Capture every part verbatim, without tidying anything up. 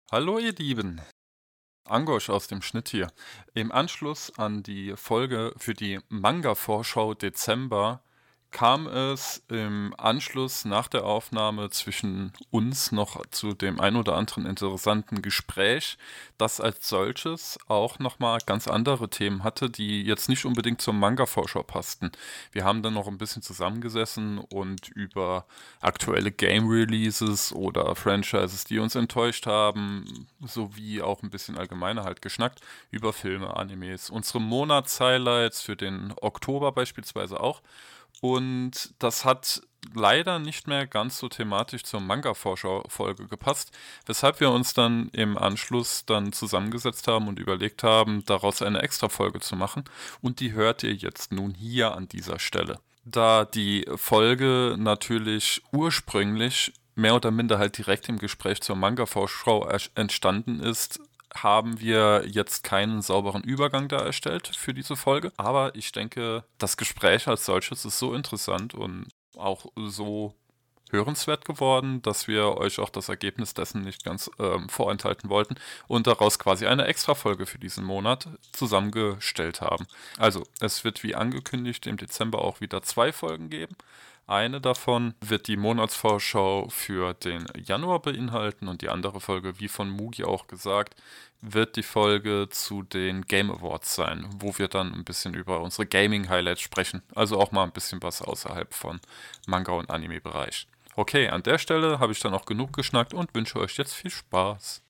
Hallo ihr Lieben, Angosch aus dem Schnitt hier. Im Anschluss an die Folge für die Manga-Vorschau Dezember kam es im Anschluss nach der Aufnahme zwischen uns noch zu dem ein oder anderen interessanten Gespräch, das als solches auch nochmal ganz andere Themen hatte, die jetzt nicht unbedingt zur Manga-Vorschau passten. Wir haben dann noch ein bisschen zusammengesessen und über aktuelle Game-Releases oder Franchises, die uns enttäuscht haben, sowie auch ein bisschen allgemeiner halt geschnackt über Filme, Animes, unsere Monats-Highlights für den Oktober beispielsweise auch. Und das hat leider nicht mehr ganz so thematisch zur Manga-Vorschau-Folge gepasst, weshalb wir uns dann im Anschluss dann zusammengesetzt haben und überlegt haben, daraus eine Extra-Folge zu machen. Und die hört ihr jetzt nun hier an dieser Stelle. Da die Folge natürlich ursprünglich mehr oder minder halt direkt im Gespräch zur Manga-Vorschau ersch- entstanden ist, haben wir jetzt keinen sauberen Übergang da erstellt für diese Folge. Aber ich denke, das Gespräch als solches ist so interessant und auch so hörenswert geworden, dass wir euch auch das Ergebnis dessen nicht ganz ähm, vorenthalten wollten und daraus quasi eine Extra-Folge für diesen Monat zusammengestellt haben. Also, es wird wie angekündigt im Dezember auch wieder zwei Folgen geben. Eine davon wird die Monatsvorschau für den Januar beinhalten und die andere Folge, wie von Mugi auch gesagt, wird die Folge zu den Game Awards sein, wo wir dann ein bisschen über unsere Gaming-Highlights sprechen. Also auch mal ein bisschen was außerhalb von Manga- und Anime-Bereich. Okay, an der Stelle habe ich dann auch genug geschnackt und wünsche euch jetzt viel Spaß.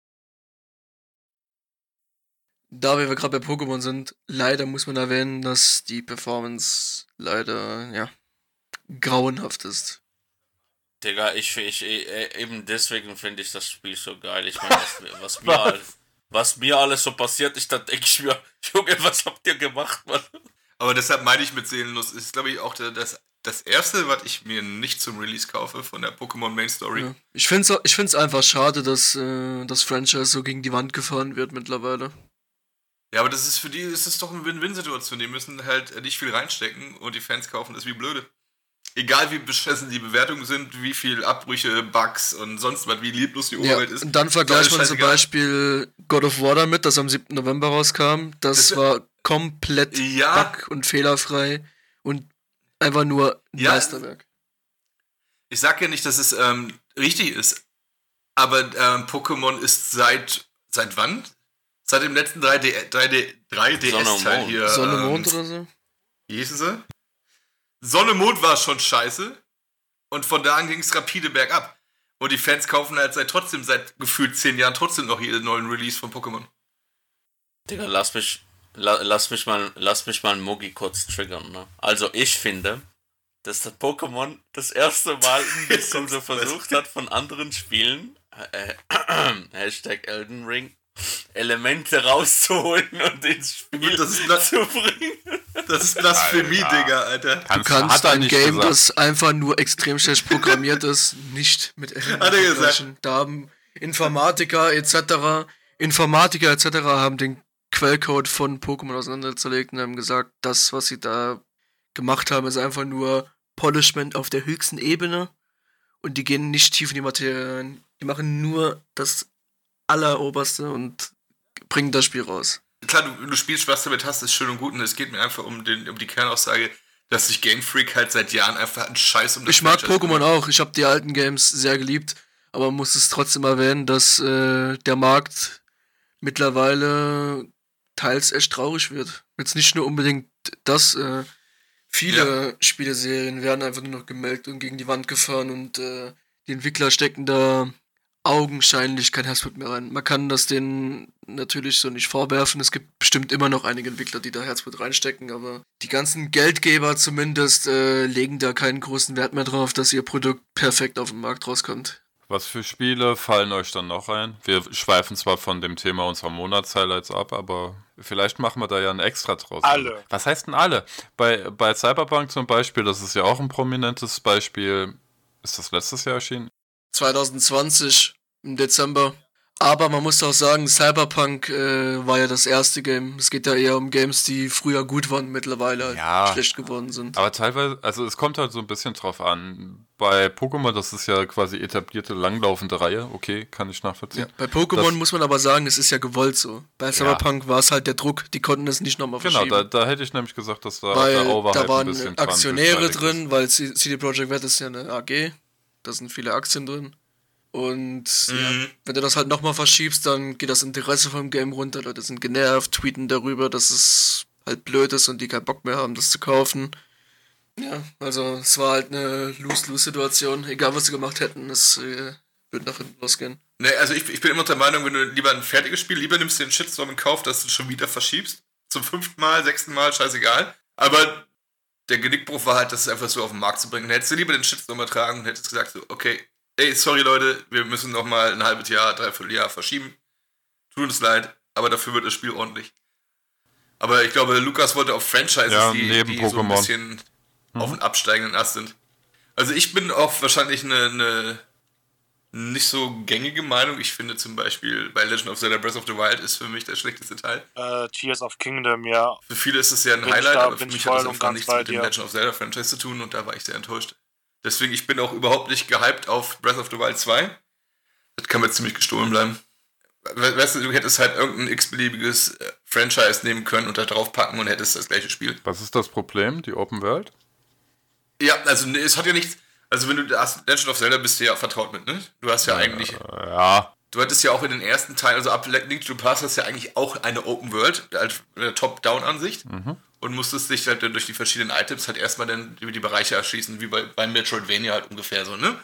Da wir gerade bei Pokémon sind, leider muss man erwähnen, dass die Performance leider, ja, grauenhaft ist. Digga, ich, ich, eh- eben deswegen finde ich das Spiel so geil. Ich meine, was, was, mir all, was mir alles so passiert ist, dann denke ich mir, Junge, was habt ihr gemacht, Mann? Aber deshalb meine ich mit seelenlos, ist glaube ich auch der, das, das erste, was ich mir nicht zum Release kaufe von der Pokémon Main Story. Ja. Ich finde es ich find's einfach schade, dass äh, das Franchise so gegen die Wand gefahren wird mittlerweile. Ja, aber das ist für die, ist das doch eine Win-Win-Situation. Die müssen halt nicht viel reinstecken und die Fans kaufen das wie blöde. Egal wie beschissen die Bewertungen sind, wie viel Abbrüche, Bugs und sonst was, wie lieblos die Ja, Umwelt ist. und dann vergleicht Ist man zum scheißegal. Beispiel God of War damit, das am siebten November rauskam. Das Das- war komplett Ja. bug- und fehlerfrei und einfach nur ein Ja. Meisterwerk. Ich sag ja nicht, dass es ähm, richtig ist, aber ähm, Pokémon ist seit, seit wann? Seit dem letzten drei D, drei D, drei D Sonne und S-Teil Mond. hier. Sonne, ähm, Mond oder so? Wie hießen sie? Sonne, Mond war schon scheiße. Und von da an ging es rapide bergab. Und die Fans kaufen halt seit trotzdem, seit gefühlt zehn Jahren trotzdem noch jeden neuen Release von Pokémon. Digga, lass mich, la, lass mich mal, lass mich mal Mugi kurz triggern, ne? Also ich finde, dass das Pokémon das erste Mal ein bisschen so versucht hat, von anderen Spielen, äh, Hashtag Elden Ring, Elemente rauszuholen und ins Spiel Das ist Blas- zu bringen. Das ist Blasphemie, Alter. Digga, Alter. Du kannst hat er ein nicht Game, gesagt. das einfach nur extrem schlecht programmiert ist, nicht mit Elementen Hat er gesagt. vergleichen. Da haben Informatiker et cetera. Informatiker et cetera haben den Quellcode von Pokémon auseinanderzerlegt und haben gesagt, das, was sie da gemacht haben, ist einfach nur Polishment auf der höchsten Ebene und die gehen nicht tief in die Materie rein. Die machen nur das Alleroberste und bringen das Spiel raus. Klar, du, du spielst, was du damit hast, ist schön und gut. Und es geht mir einfach um, den, um die Kernaussage, dass sich Game Freak halt seit Jahren einfach einen Scheiß um das Ich mag Franchise Pokémon kümmert. auch. Ich habe die alten Games sehr geliebt, aber man muss es trotzdem erwähnen, dass äh, der Markt mittlerweile teils echt traurig wird. Jetzt nicht nur unbedingt das. Äh, viele Spieleserien werden einfach nur noch gemeldet und gegen die Wand gefahren und äh, die Entwickler stecken da augenscheinlich kein Herzblut mehr rein. Man kann das denen natürlich so nicht vorwerfen. Es gibt bestimmt immer noch einige Entwickler, die da Herzblut reinstecken, aber die ganzen Geldgeber zumindest äh, legen da keinen großen Wert mehr drauf, dass ihr Produkt perfekt auf den Markt rauskommt. Was für Spiele fallen euch dann noch ein? Wir schweifen zwar von dem Thema unserer Monatshighlights ab, aber vielleicht machen wir da ja ein Extra draus. Alle. Was heißt denn alle? Bei, bei Cyberpunk zum Beispiel, das ist ja auch ein prominentes Beispiel. Ist das letztes Jahr erschienen? zwanzig zwanzig im Dezember. Aber man muss auch sagen, Cyberpunk äh, war ja das erste Game. Es geht ja eher um Games, die früher gut waren, mittlerweile halt Ja. schlecht geworden sind. Aber teilweise, also es kommt halt so ein bisschen drauf an. Bei Pokémon, das ist ja quasi etablierte, langlaufende Reihe. Okay, kann ich nachvollziehen. Ja, bei Pokémon Das- muss man aber sagen, es ist ja gewollt so. Bei Cyberpunk war es halt der Druck, die konnten es nicht nochmal Genau, verschieben. da, da hätte ich nämlich gesagt, dass da weil der Overhype da waren ein bisschen dran Aktionäre beteiligt drin, weil C- CD Projekt Red ist ja eine A G, da sind viele Aktien drin. Und ja, Mhm. wenn du das halt nochmal verschiebst, dann geht das Interesse vom Game runter. Leute sind genervt, tweeten darüber, dass es halt blöd ist und die keinen Bock mehr haben, das zu kaufen. Ja, also es war halt eine Lose-Lose-Situation. Egal, was sie gemacht hätten, es äh, würde nach hinten losgehen. Nee, also ich, ich bin immer der Meinung, wenn du lieber ein fertiges Spiel, lieber nimmst du den Shitstorm in Kauf, dass du schon wieder verschiebst. Zum fünften Mal, sechsten Mal, scheißegal. Aber der Genickbruch war halt, das einfach so auf den Markt zu bringen. Dann hättest du lieber den Shitstorm ertragen und hättest gesagt, so, okay, ey, sorry Leute, wir müssen noch mal ein halbes Jahr, dreiviertel Jahr verschieben. Tut uns leid, aber dafür wird das Spiel ordentlich. Aber ich glaube, Lukas wollte auf Franchises, Ja, die, neben die so ein Pokémon. bisschen auf den absteigenden Ast sind. Also ich bin auch wahrscheinlich eine, eine nicht so gängige Meinung. Ich finde zum Beispiel bei Legend of Zelda Breath of the Wild ist für mich der schlechteste Teil. Äh, Tears of Kingdom, ja. Für viele ist es ja ein Bin ich Highlight, da- aber für bin ich mich hat voll das und einfach ganz nichts bei mit dem dir. Legend of Zelda Franchise zu tun und da war ich sehr enttäuscht. Deswegen, ich bin auch überhaupt nicht gehypt auf Breath of the Wild zwei. Das kann mir ziemlich gestohlen bleiben. We- Weißt du, du hättest halt irgendein x-beliebiges äh, Franchise nehmen können und da drauf packen und hättest das gleiche Spiel. Was ist das Problem? Die Open World? Ja, also nee, es hat ja nichts. Also wenn du das Legend of Zelda bist du ja vertraut mit, ne? Du hast ja eigentlich. Äh, ja. Du hattest ja auch in den ersten Teilen, also ab Link to the Past hast du ja eigentlich auch eine Open World, halt eine Top-Down-Ansicht und musstest dich halt dann durch die verschiedenen Items halt erstmal dann über die Bereiche erschließen, wie bei, bei Metroidvania halt ungefähr so, ne?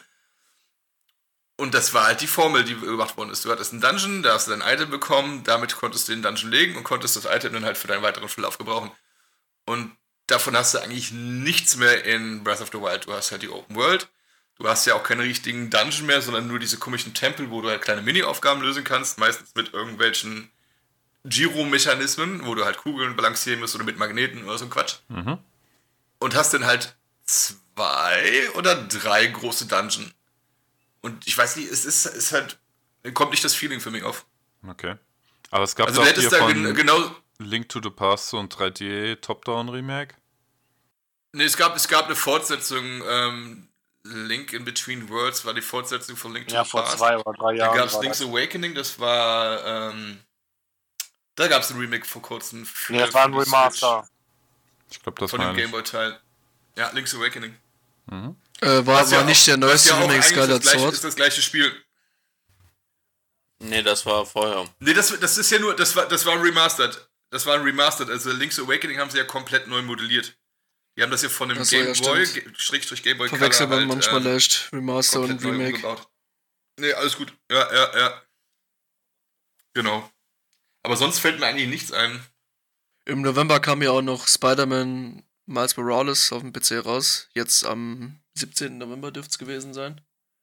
Und das war halt die Formel, die gemacht worden ist. Du hattest einen Dungeon, da hast du dein Item bekommen, damit konntest du den Dungeon legen und konntest das Item dann halt für deinen weiteren Verlauf gebrauchen. Und davon hast du eigentlich nichts mehr in Breath of the Wild. Du hast halt die Open World. Du hast ja auch keine richtigen Dungeon mehr, sondern nur diese komischen Tempel, wo du halt kleine Mini-Aufgaben lösen kannst. Meistens mit irgendwelchen Gyro-Mechanismen, wo du halt Kugeln balancieren musst oder mit Magneten oder so ein Quatsch. Mhm. Und hast dann halt zwei oder drei große Dungeon. Und ich weiß nicht, es ist, ist halt, kommt nicht das Feeling für mich auf. Okay. Aber es gab Also doch du hier hättest da von gen genau... Link to the Past so ein drei D Top-Down-Remake. Ne, es gab, es gab eine Fortsetzung, ähm, Link in Between Worlds war die Fortsetzung von Link to Ja, the vor Past. zwei oder drei Da Jahren. gab es war Link's das. Awakening, das war, ähm, da gab es ein Remake vor kurzem. Für, Nee, das war ein für die Remaster. Switch Ich glaube, das von dem meine ich. Gameboy-Teil. Ja, Link's Awakening. Äh, war Was ja war nicht auch- der was neueste ja auch Remake eigentlich Skyward das gleiche, Sword. ist das gleiche Spiel. Nee, das war vorher. Nee, das, das ist ja nur, das war, das war remastered. Das war ein Remastered. Also Link's Awakening haben sie ja komplett neu modelliert. Die haben das ja von dem Ach so, ja, Gameboy, stimmt. Ge- Schrägstrich Gameboy Color Verwechselt man halt, manchmal ähm, leicht Remaster und komplett neu Remake. umgebaut. Nee, alles gut. Ja, ja, ja. Genau. Aber sonst fällt mir eigentlich nichts ein. Im November kam ja auch noch Spider-Man Miles Morales auf dem P C raus. Jetzt am siebzehnten November dürfte es gewesen sein.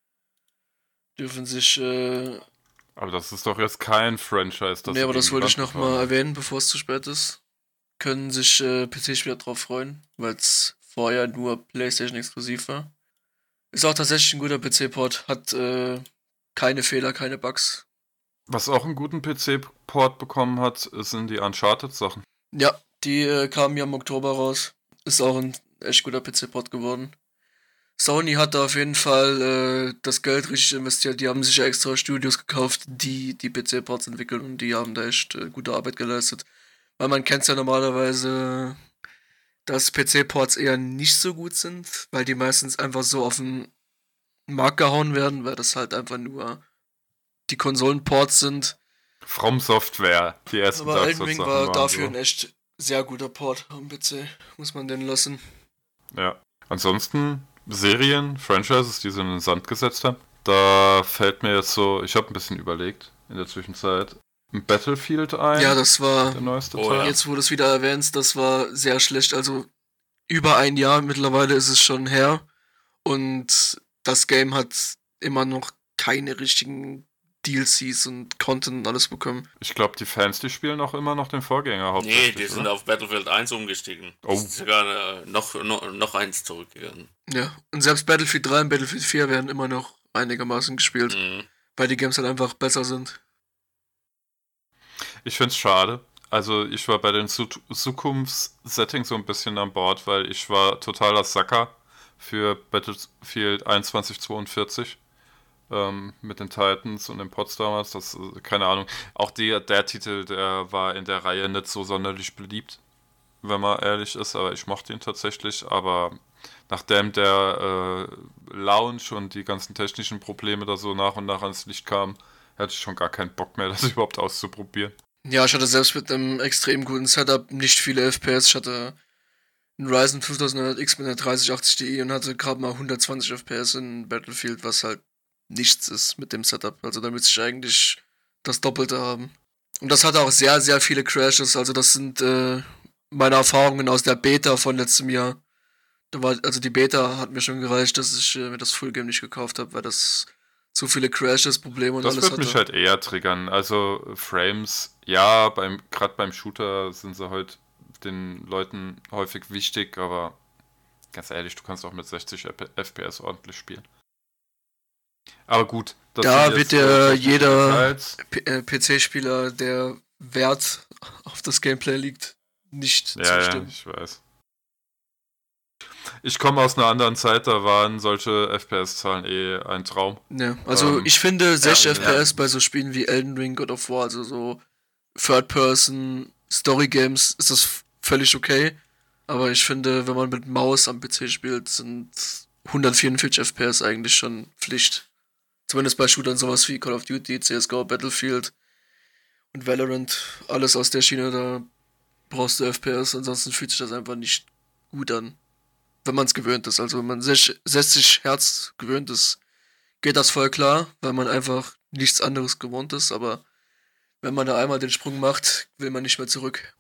Dürfen sich, äh, Aber das ist doch jetzt kein Franchise. Das nee, aber sie das gegen wollte die ich Wand noch mal gefahren haben. erwähnen, bevor es zu spät ist. Können sich äh, P C-Spieler drauf freuen, weil es vorher nur PlayStation exklusiv war. Ist auch tatsächlich ein guter P C-Port, hat äh, keine Fehler, keine Bugs. Was auch einen guten P C-Port bekommen hat, sind die Uncharted-Sachen. Ja, die äh, kamen ja im Oktober raus. Ist auch ein echt guter P C-Port geworden. Sony hat da auf jeden Fall äh, das Geld richtig investiert. Die haben sich ja extra Studios gekauft, die die P C-Ports entwickeln und die haben da echt äh, gute Arbeit geleistet. Weil man kennt ja normalerweise, dass P C-Ports eher nicht so gut sind, weil die meistens einfach so auf den Markt gehauen werden, weil das halt einfach nur die Konsolenports sind. From Software, die ersten Aber Dark Elden Souls Ring Sachen war waren dafür ein so. echt sehr guter Port am P C. Muss man den lassen. Ja. Ansonsten Serien, Franchises, die sie in den Sand gesetzt haben. Da fällt mir jetzt so, ich habe ein bisschen überlegt in der Zwischenzeit, ein Battlefield ein. Ja, das war, der neueste Oh, Teil. ja. jetzt wo du es wieder erwähnst, das war sehr schlecht. Also über ein Jahr mittlerweile ist es schon her. Und das Game hat immer noch keine richtigen D L Cs und Content und alles bekommen. Ich glaube, die Fans, die spielen auch immer noch den Vorgänger Nee, hauptsächlich. die sind oder? auf Battlefield eins umgestiegen. Oh. Sind sogar äh, noch, noch, noch eins zurückgegangen. Ja, und selbst Battlefield drei und Battlefield vier werden immer noch einigermaßen gespielt, Mhm. weil die Games halt einfach besser sind. Ich find's schade. Also ich war bei den Zu- Zukunftssettings so ein bisschen an Bord, weil ich war totaler Sucker für Battlefield einundzwanzig zweiundvierzig ähm, mit den Titans und den Pods damals. Das, äh, keine Ahnung. Auch die, der Titel, der war in der Reihe nicht so sonderlich beliebt, wenn man ehrlich ist, aber ich mochte ihn tatsächlich. Aber nachdem der äh, Launch und die ganzen technischen Probleme da so nach und nach ans Licht kamen, hatte ich schon gar keinen Bock mehr, das überhaupt auszuprobieren. Ja, ich hatte selbst mit einem extrem guten Setup nicht viele F P S. Ich hatte einen Ryzen fünftausendneunhundert X mit einer dreißig achtzig Ti und hatte gerade mal hundertzwanzig F P S in Battlefield, was halt nichts ist mit dem Setup. Also da müsste ich eigentlich das Doppelte haben. Und das hatte auch sehr, sehr viele Crashes. Also das sind äh, meine Erfahrungen aus der Beta von letztem Jahr. Da war, also die Beta hat mir schon gereicht, dass ich äh, mir das Full Game nicht gekauft habe, weil das zu viele Crashes, Probleme und Das alles wird mich hatte. halt eher triggern. Also Frames, ja, beim gerade beim Shooter sind sie halt den Leuten häufig wichtig, aber ganz ehrlich, du kannst auch mit sechzig F P S ordentlich spielen. Aber gut, das Da sind wird jetzt äh, dir technische jeder Details. P äh, P C-Spieler, der Wert auf das Gameplay liegt, nicht Ja, ja, zustimmen. ich weiß. Ich komme aus einer anderen Zeit, da waren solche F P S-Zahlen eh ein Traum. Ja, also Ähm, ich finde sechzig ja. F P S bei so Spielen wie Elden Ring, God of War, also so Third-Person Story Games, ist das f- völlig okay. Aber ich finde, wenn man mit Maus am P C spielt, sind hundertvierundvierzig F P S eigentlich schon Pflicht. Zumindest bei Shootern sowas wie Call of Duty, C S G O, Battlefield und Valorant, alles aus der Schiene, da brauchst du F P S, ansonsten fühlt sich das einfach nicht gut an, wenn man es gewöhnt ist. Also wenn man sech- sechzig Hertz gewöhnt ist, geht das voll klar, weil man einfach nichts anderes gewohnt ist, aber wenn man da einmal den Sprung macht, will man nicht mehr zurück.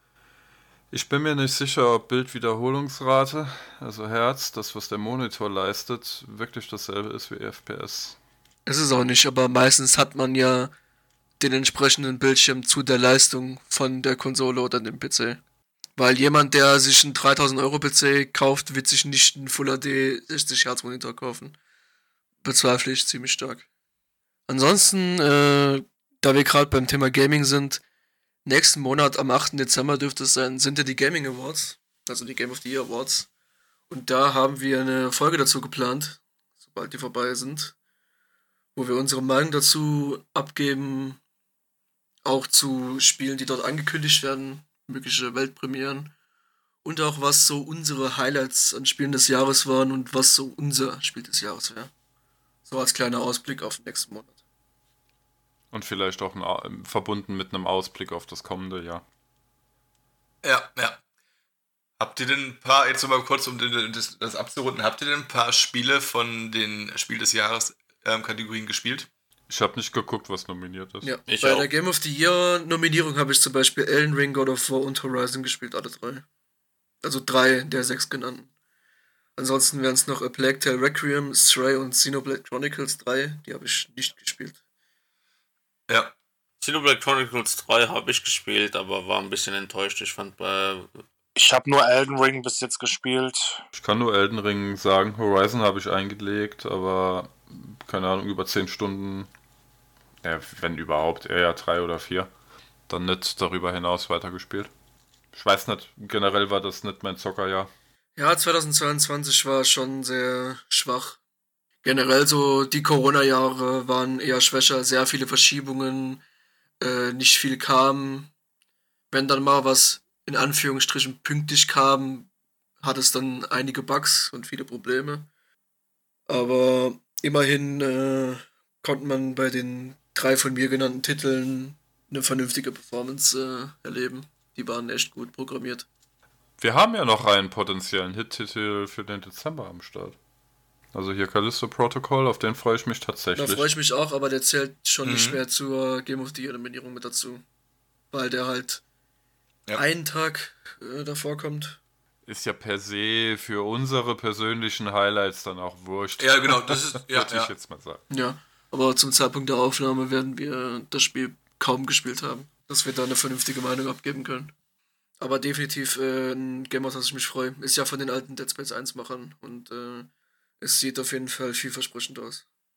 Ich bin mir nicht sicher, ob Bildwiederholungsrate, also Hertz, das was der Monitor leistet, wirklich dasselbe ist wie F P S. Es ist auch nicht, aber meistens hat man ja den entsprechenden Bildschirm zu der Leistung von der Konsole oder dem P C. Weil jemand, der sich einen dreitausend Euro P C kauft, wird sich nicht einen Full H D sechzig Hertz Monitor kaufen. Bezweifle ich ziemlich stark. Ansonsten, äh, da wir gerade beim Thema Gaming sind, nächsten Monat am achten Dezember dürfte es sein, sind ja die Gaming Awards, also die Game of the Year Awards. Und da haben wir eine Folge dazu geplant, sobald die vorbei sind, wo wir unsere Meinung dazu abgeben, auch zu Spielen, die dort angekündigt werden, mögliche Weltpremieren und auch was so unsere Highlights an Spielen des Jahres waren und was so unser Spiel des Jahres wäre. So als kleiner Ausblick auf den nächsten Monat. Und vielleicht auch ein, Au- verbunden mit einem Ausblick auf das kommende Jahr. Ja, ja. Habt ihr denn ein paar, jetzt nochmal kurz, um den- das, das abzurunden, habt ihr denn ein paar Spiele von den Spiel des Jahres ähm, Kategorien gespielt? Ich habe nicht geguckt, was nominiert ist. Ja, Ich bei auch. der Game of the Year Nominierung habe ich zum Beispiel Elden Ring, God of War und Horizon gespielt, alle drei. Also drei der sechs genannten. Ansonsten wären es noch A Plague Tale Requiem, Stray und Xenoblade Chronicles drei. Die habe ich nicht gespielt. Ja. Xenoblade Chronicles drei habe ich gespielt, aber war ein bisschen enttäuscht. Ich fand bei. Ich habe nur Elden Ring bis jetzt gespielt. Ich kann nur Elden Ring sagen, Horizon habe ich eingelegt, aber keine Ahnung, über zehn Stunden, ja, wenn überhaupt, eher drei oder vier. Dann nicht darüber hinaus weitergespielt. Ich weiß nicht, generell war das nicht mein Zockerjahr. Ja, zweitausendzweiundzwanzig war schon sehr schwach. Generell so die Corona-Jahre waren eher schwächer, sehr viele Verschiebungen, äh, nicht viel kam. Wenn dann mal was in Anführungsstrichen pünktlich kam, hat es dann einige Bugs und viele Probleme. Aber immerhin äh, konnte man bei den drei von mir genannten Titeln eine vernünftige Performance äh, erleben. Die waren echt gut programmiert. Wir haben ja noch einen potenziellen Hit-Titel für den Dezember am Start. Also hier Callisto Protocol, auf den freue ich mich Da tatsächlich. freue ich mich auch, aber der zählt schon nicht Mhm. mehr zur Game of the Year Nominierung mit dazu. Weil der halt Ja. einen Tag äh, davor kommt. Ist ja per se für unsere persönlichen Highlights dann auch wurscht. Ja, genau, das ist, ja, Würde ich ja. jetzt mal sagen. Ja, aber zum Zeitpunkt der Aufnahme werden wir das Spiel kaum gespielt haben, dass wir da eine vernünftige Meinung abgeben können. Aber definitiv äh, ein Game, auf das ich mich freue. Ist ja von den alten Dead Space eins Machern und äh, es sieht auf jeden Fall vielversprechend aus.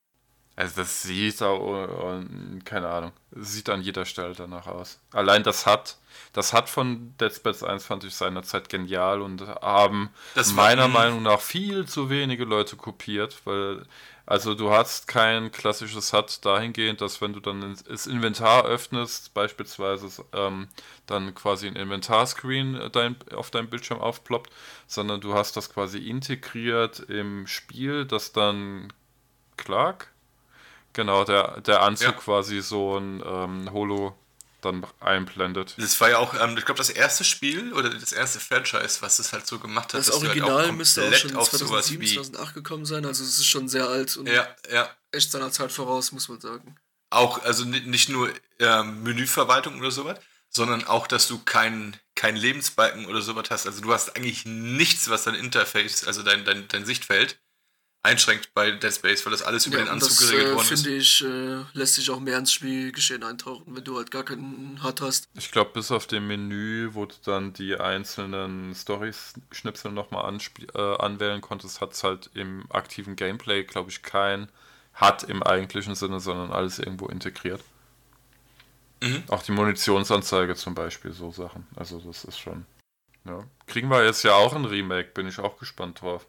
Also das sieht auch, äh, keine Ahnung, sieht an jeder Stelle danach aus. Allein das hat, das hat von Dead Space eins fand ich seinerzeit genial und haben Das war, meiner mh, Meinung nach viel zu wenige Leute kopiert, weil, also du hast kein klassisches H U D dahingehend, dass wenn du dann ins- das Inventar öffnest, beispielsweise ähm, dann quasi ein Inventarscreen äh, dein, auf deinem Bildschirm aufploppt, sondern du hast das quasi integriert im Spiel, das dann Clark. Genau, der, der Anzug ja. quasi so ein ähm, Holo dann einblendet. Das war ja auch, ähm, ich glaube, das erste Spiel oder das erste Franchise, was es halt so gemacht hat, Das dass du halt auch Original müsste auch komplett schon auf sowas zweitausendsieben, wie. zweitausendacht gekommen sein, also es ist schon sehr alt und Ja, ja. echt seiner Zeit voraus, muss man sagen. Auch, also ni- nicht nur ähm, Menüverwaltung oder sowas, sondern auch, dass du keinen kein Lebensbalken oder sowas hast. Also du hast eigentlich nichts, was dein Interface, also dein, dein, dein Sichtfeld, einschränkt bei Dead Space, weil das alles über Ja, den und Anzug das geregelt äh, worden ist. finde ich, äh, lässt sich auch mehr ins Spielgeschehen eintauchen, wenn du halt gar keinen H U D hast. Ich glaube, bis auf dem Menü, wo du dann die einzelnen Story-Schnipsel nochmal äh, anwählen konntest, hat es halt im aktiven Gameplay, glaube ich, kein H U D im eigentlichen Sinne, sondern alles irgendwo integriert. Mhm. Auch die Munitionsanzeige zum Beispiel, so Sachen. Also das ist schon. Ja. Kriegen wir jetzt ja auch ein Remake, bin ich auch gespannt drauf.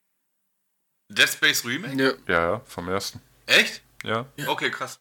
Dead Space Remake? Ja, Ja, ja, vom ersten. Echt? Ja. Ja. Okay, krass.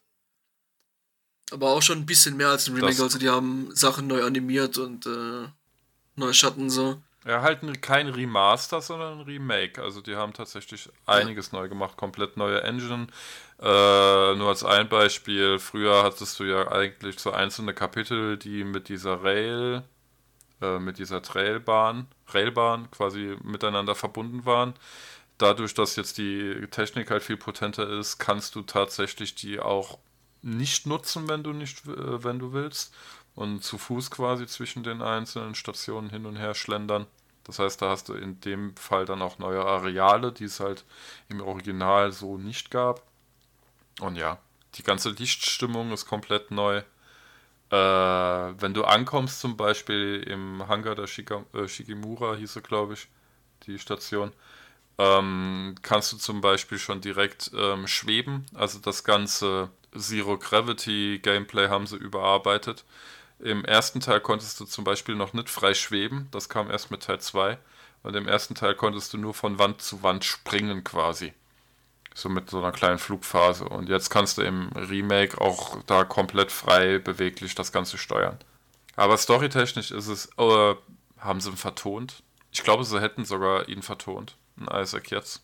aber auch schon ein bisschen mehr als ein Remake, Das- also die haben Sachen neu animiert und äh, neue Schatten so. Ja, halt ein, kein Remaster, sondern ein Remake. Also die haben tatsächlich einiges neu gemacht, komplett neue Engine. Äh, nur als ein Beispiel, früher hattest du ja eigentlich so einzelne Kapitel, die mit dieser Rail, äh, mit dieser Trailbahn, Railbahn quasi miteinander verbunden waren. Dadurch, dass jetzt die Technik halt viel potenter ist, kannst du tatsächlich die auch nicht nutzen, wenn du nicht, äh, wenn du willst. Und zu Fuß quasi zwischen den einzelnen Stationen hin und her schlendern. Das heißt, da hast du in dem Fall dann auch neue Areale, die es halt im Original so nicht gab. Und ja, die ganze Lichtstimmung ist komplett neu. Äh, wenn du ankommst, zum Beispiel im Hangar der Shika, äh, Shikimura, hieß er, glaube ich, die Station, ähm, kannst du zum Beispiel schon direkt ähm, schweben. Also das ganze Zero Gravity Gameplay haben sie überarbeitet. Im ersten Teil konntest du zum Beispiel noch nicht frei schweben. Das kam erst mit Teil zwei. Und im ersten Teil konntest du nur von Wand zu Wand springen quasi. So mit so einer kleinen Flugphase. Und jetzt kannst du im Remake auch da komplett frei beweglich das Ganze steuern. Aber storytechnisch ist es, äh, haben sie ihn vertont. Ich glaube, sie hätten sogar ihn vertont. Ein Isaac jetzt.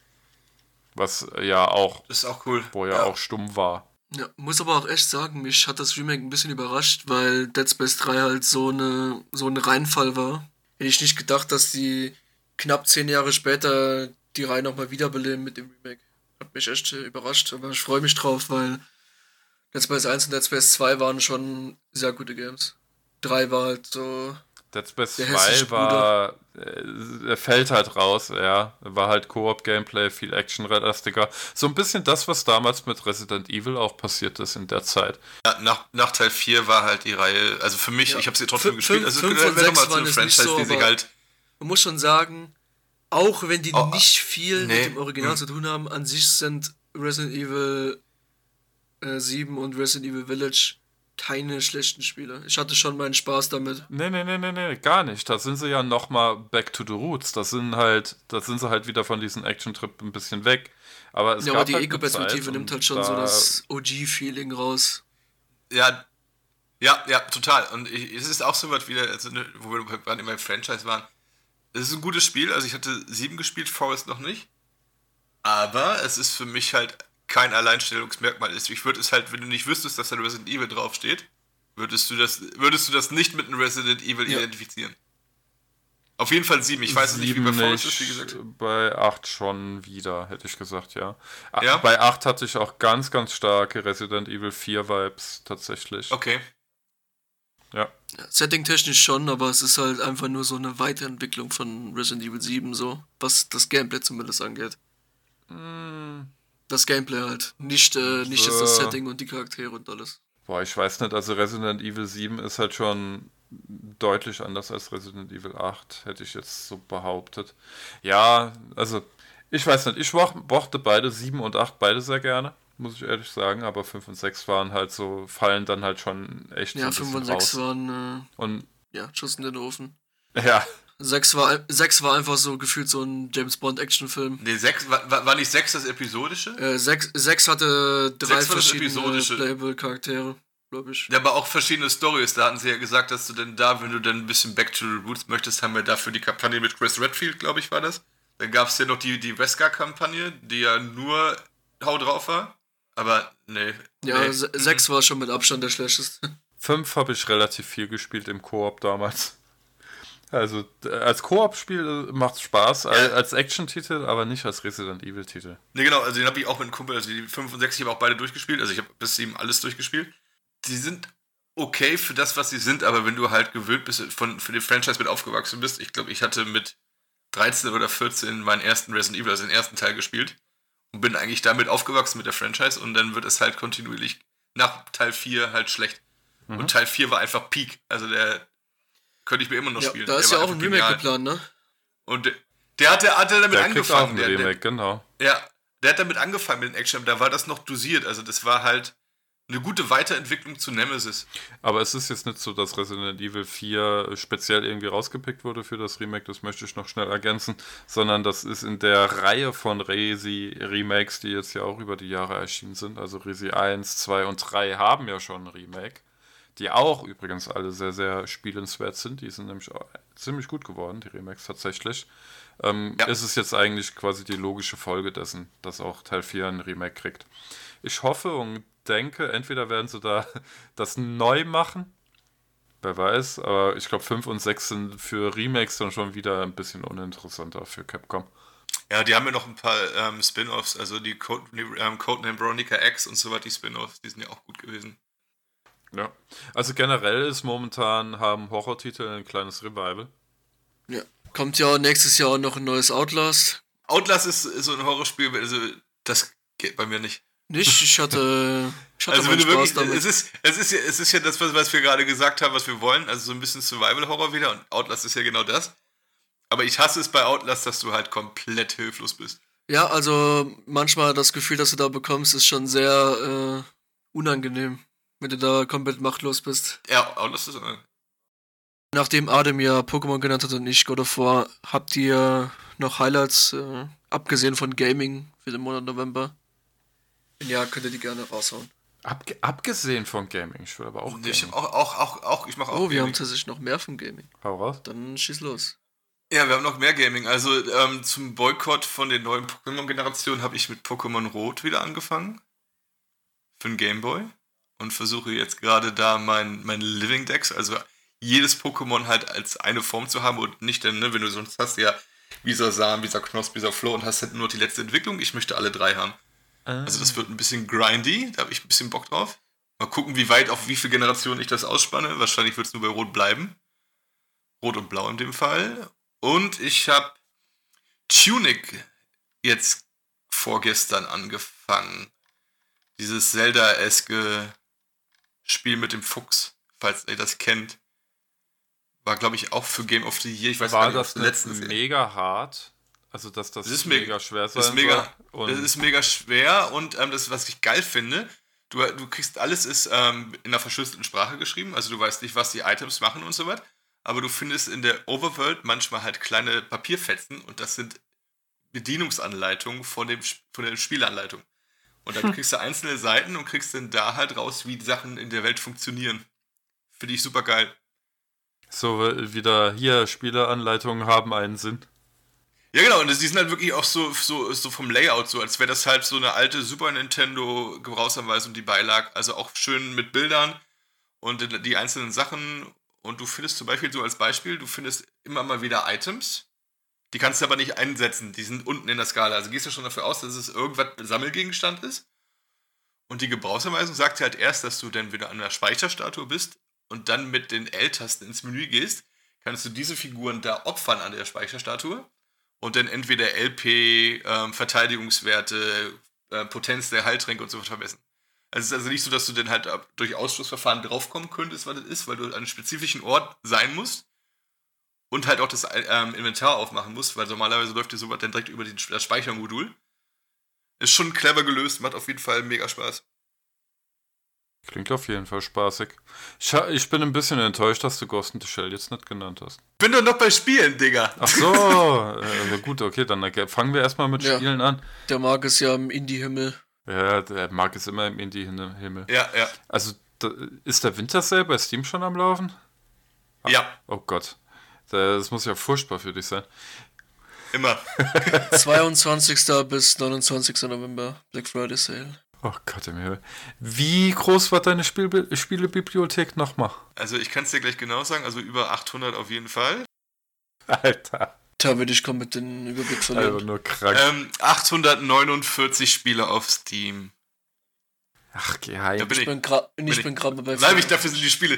Was ja auch, Das ist auch cool. wo er Ja. auch stumm war. Ja, muss aber auch echt sagen, mich hat das Remake ein bisschen überrascht, weil Dead Space drei halt so eine so ein Reinfall war. Hätte ich nicht gedacht, dass die knapp zehn Jahre später die Reihe nochmal wiederbeleben mit dem Remake. Hat mich echt äh, überrascht, aber ich freue mich drauf, weil Dead Space eins und Dead Space zwei waren schon sehr gute Games. drei war halt so. Dead Space Der hässliche zwei war, äh, er fällt halt raus, ja. War halt Koop-Gameplay, viel Action-lastiger. So ein bisschen das, was damals mit Resident Evil auch passiert ist in der Zeit. Ja, nach, nach Teil vier war halt die Reihe, also für mich, Ja. ich habe sie trotzdem Fün- gespielt, fünf- also fünf wäre und sechs nochmal so waren eine jetzt nicht Franchise, so, die sie aber- halt, Man muss schon sagen, auch wenn die Oh, nicht viel nee. mit dem Original Hm. zu tun haben, an sich sind Resident Evil äh, sieben und Resident Evil Village keine schlechten Spiele. Ich hatte schon meinen Spaß damit. Nee, nee, nee, nee, nee, gar nicht. Da sind sie ja nochmal back to the roots. Das sind halt, da sind sie halt wieder von diesem Action-Trip ein bisschen weg. Aber es Ja, gab aber die halt eine Ego-Perspektive Zeit nimmt und halt schon so da- das O G-Feeling raus. ja, ja, ja, total. Und ich, es ist auch so was wieder, also, ne, wo wir gerade in meinem Franchise waren. Es ist ein gutes Spiel, also ich hatte sieben gespielt, Forest noch nicht. Aber es ist für mich halt kein Alleinstellungsmerkmal. Ich würde es halt, wenn du nicht wüsstest, dass da Resident Evil draufsteht, würdest du das, würdest du das nicht mit einem Resident Evil Ja. identifizieren. Auf jeden Fall sieben. Ich weiß nicht, wie bei Sieben Forest nicht, ist, wie gesagt. bei acht schon wieder, hätte ich gesagt, ja. A- Ja? Bei acht hatte ich auch ganz, ganz starke Resident Evil vier Vibes tatsächlich. Okay. Ja. Ja, Setting-technisch schon, aber es ist halt einfach nur so eine Weiterentwicklung von Resident Evil sieben, so, was das Gameplay zumindest angeht. Hm, Das Gameplay halt. Nicht, äh, nicht jetzt das So. Setting und die Charaktere und alles. boah, ich weiß nicht, also Resident Evil sieben ist halt schon deutlich anders als Resident Evil acht, hätte ich jetzt so behauptet. Ja, also, ich weiß nicht, ich moch- mochte beide, sieben und acht beide sehr gerne. muss ich ehrlich sagen, aber fünf und sechs waren halt so, fallen dann halt schon echt Ja, so ein fünf bisschen und sechs raus. waren, äh, Und ja, Schuss in den Ofen. ja, sechs war, sechs war einfach so gefühlt so ein James-Bond-Actionfilm. Nee, sechs, war, war war nicht sechs das Episodische? Äh, sechs, sechs hatte drei Sechs war das verschiedene Episodische. Playable-Charaktere, glaube ich. Ja, aber auch verschiedene Stories. Da hatten sie ja gesagt, dass du denn da, wenn du dann ein bisschen Back to the Roots möchtest, haben wir dafür die Kampagne mit Chris Redfield, glaube ich, war das. Dann gab es ja noch die, die Wesker-Kampagne, die ja nur Hau drauf war. Aber nee. Ja, nee. se- sechs war schon mit Abstand der schlechteste. fünf habe ich relativ viel gespielt im Koop damals. Also d- als Koop-Spiel macht Spaß, al- als Action-Titel, aber nicht als Resident Evil-Titel. Nee, genau, also den habe ich auch mit einem Kumpel, also die fünf und sechs, ich habe auch beide durchgespielt, also ich habe bis sieben alles durchgespielt. Die sind okay für das, was sie sind, aber wenn du halt gewöhnt bist, von, für den Franchise mit aufgewachsen bist, ich glaube, ich hatte mit dreizehn oder vierzehn meinen ersten Resident Evil, also den ersten Teil gespielt und bin eigentlich damit aufgewachsen mit der Franchise und dann wird es halt kontinuierlich nach Teil vier halt schlecht. Mhm. Und Teil vier war einfach Peak, also der könnte ich mir immer noch Ja, spielen. da ist Der ja war auch ein einfach Remake genial. geplant, ne? Und der, der hat, der hat damit Der kriegt auch angefangen. ein Der, der, Remake, genau. ja, der hat damit angefangen mit den Action, da war das noch dosiert. Also das war halt eine gute Weiterentwicklung zu Nemesis. Aber es ist jetzt nicht so, dass Resident Evil vier speziell irgendwie rausgepickt wurde für das Remake, das möchte ich noch schnell ergänzen, sondern das ist in der Reihe von Resi-Remakes, die jetzt ja auch über die Jahre erschienen sind, also Resi eins, zwei und drei haben ja schon ein Remake, die auch übrigens alle sehr, sehr spielenswert sind, die sind nämlich auch ziemlich gut geworden, die Remakes tatsächlich. Ähm, Ja. Ist es jetzt eigentlich quasi die logische Folge dessen, dass auch Teil vier ein Remake kriegt. Ich hoffe und denke, entweder werden sie da das neu machen, wer weiß, aber ich glaube fünf und sechs sind für Remakes dann schon wieder ein bisschen uninteressanter für Capcom. Ja, die haben ja noch ein paar ähm, Spin-Offs, also die Code, ähm, Codename Veronica X und so weiter, die Spin-Offs, die sind ja auch gut gewesen. Ja. Also generell ist momentan, haben Horrortitel ein kleines Revival. Ja. Kommt ja auch nächstes Jahr auch noch ein neues Outlast. Outlast ist, ist so ein Horrorspiel, also das geht bei mir nicht. Nicht, ich hatte, ich hatte Also wenn meinen du Spaß wirklich, damit. es ist, es ist ja, es ist ja das, was, was wir gerade gesagt haben, was wir wollen, also so ein bisschen Survival-Horror wieder und Outlast ist ja genau das. Aber ich hasse es bei Outlast, dass du halt komplett hilflos bist. Ja, also manchmal das Gefühl, das du da bekommst, ist schon sehr äh, unangenehm, wenn du da komplett machtlos bist. Ja, Outlast ist, äh, Nachdem Adem ja Pokémon genannt hat und ich God of War, habt ihr noch Highlights, äh, abgesehen von Gaming für den Monat November? Wenn ja, könnt ihr die gerne raushauen. Abge abgesehen von Gaming, ich will aber auch ich Gaming. auch, auch, auch, auch, ich mache auch Oh, wir haben Gaming. tatsächlich noch mehr vom Gaming. Hau raus. Dann schieß los. Ja, wir haben noch mehr Gaming. Also ähm, zum Boykott von den neuen Pokémon-Generationen habe ich mit Pokémon Rot wieder angefangen. Für den Gameboy. Und versuche jetzt gerade da mein, mein Living Dex, also jedes Pokémon halt als eine Form zu haben und nicht dann, ne, wenn du sonst hast ja Bisa Samen, Bisa Knosp, Bisa Flow und hast halt nur die letzte Entwicklung. Ich möchte alle drei haben. Also das wird ein bisschen grindy, da habe ich ein bisschen Bock drauf. Mal gucken, wie weit, auf wie viele Generationen ich das ausspanne. Wahrscheinlich wird es nur bei Rot bleiben. Rot und Blau in dem Fall. Und ich habe Tunic jetzt vorgestern angefangen. Dieses Zelda-eske Spiel mit dem Fuchs, falls ihr das kennt. War, glaube ich, auch für Game of the Year. Ich weiß War gar nicht, das ob es nicht letztes mega hart? Also, dass das, Das ist mega mega- schwer sein Das ist mega, soll? Und das ist mega schwer und ähm, das, was ich geil finde, du, du kriegst, alles ist ähm, in einer verschlüsselten Sprache geschrieben, also du weißt nicht, was die Items machen und so was, aber du findest in der Overworld manchmal halt kleine Papierfetzen und das sind Bedienungsanleitungen von, dem, Sp- von der Spielanleitung. Und dann kriegst du einzelne Seiten und kriegst dann da halt raus, wie die Sachen in der Welt funktionieren. Finde ich super geil. so äh, wieder hier, Spieleanleitungen haben einen Sinn. Ja, genau, und die sind halt wirklich auch so, so, so vom Layout so, als wäre das halt so eine alte Super Nintendo Gebrauchsanweisung, die beilag. Also auch schön mit Bildern und die einzelnen Sachen. Und du findest zum Beispiel so als Beispiel, du findest immer mal wieder Items. Die kannst du aber nicht einsetzen, die sind unten in der Skala. Also gehst du schon dafür aus, dass es irgendwas Sammelgegenstand ist. Und die Gebrauchsanweisung sagt dir halt erst, dass du dann wieder an der Speicherstatue bist und dann mit den L-Tasten ins Menü gehst, kannst du diese Figuren da opfern an der Speicherstatue. Und dann entweder L P, ähm, Verteidigungswerte, äh, Potenz der Heiltränke und so weiter verbessern. Also es ist also nicht so, dass du dann halt ab- durch Ausschlussverfahren draufkommen könntest, was das ist, weil du an einem spezifischen Ort sein musst und halt auch das ähm, Inventar aufmachen musst, weil normalerweise läuft dir sowas dann direkt über die, das Speichermodul. Ist schon clever gelöst, macht auf jeden Fall mega Spaß. Klingt auf jeden Fall spaßig. Ich, ha- ich bin ein bisschen enttäuscht, dass du Ghost in the Shell jetzt nicht genannt hast. Bin doch noch bei Spielen, Digga. Ach so, äh, gut, okay, dann äh, fangen wir erstmal mit Ja. Spielen an. Der Marc ist ja im Indie-Himmel. Ja, der Marc ist immer im Indie-Himmel. Ja, ja. Also, da, ist der Winter Sale bei Steam schon am Laufen? Ja, Oh Gott, das muss ja furchtbar für dich sein. immer. zweiundzwanzigsten bis neunundzwanzigsten November, Black Friday Sale. Oh Gott im Himmel. Wie groß war deine Spiel Spielebibliothek nochmal? Also ich kann es dir gleich genau sagen, also über achthundert auf jeden Fall. Alter, Da würde ich kommen mit den Überblick also verlieren. nur krank. Ähm, achthundertneunundvierzig Spiele auf Steam. Ach, Da geheim. bin Ich ich. bin gerade bin ich ich- bin gerade bei Bleib ich, dafür sind die Spiele.